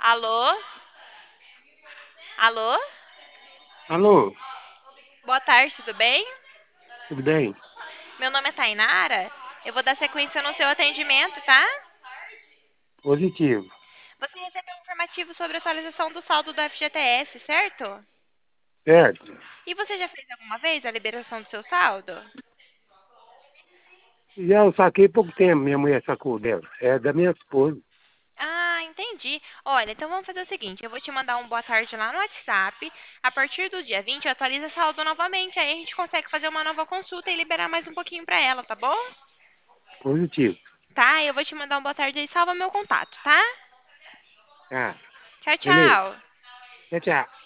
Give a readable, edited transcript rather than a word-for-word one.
Alô? Alô? Alô, Boa tarde, tudo bem? tudo bem? Meu nome é Tainara. Eu vou dar sequência no seu atendimento, tá? Positivo. Você recebeu um informativo sobre a atualização do saldo do FGTS, certo? Certo. E você já fez alguma vez a liberação do seu saldo? Já eu saquei pouco tempo, minha mulher sacou dela. É da minha esposa. Ah, entendi. Olha, então vamos fazer o seguinte: eu vou te mandar um boa tarde lá no WhatsApp. A partir do dia 20, atualiza saldo novamente. Aí a gente consegue fazer uma nova consulta e liberar mais um pouquinho pra ela, tá bom? Positivo. Tá? Eu vou te mandar um boa tarde aí, salva meu contato, tá? Tá. Tchau, Beleza. tchau. Tchau, tchau.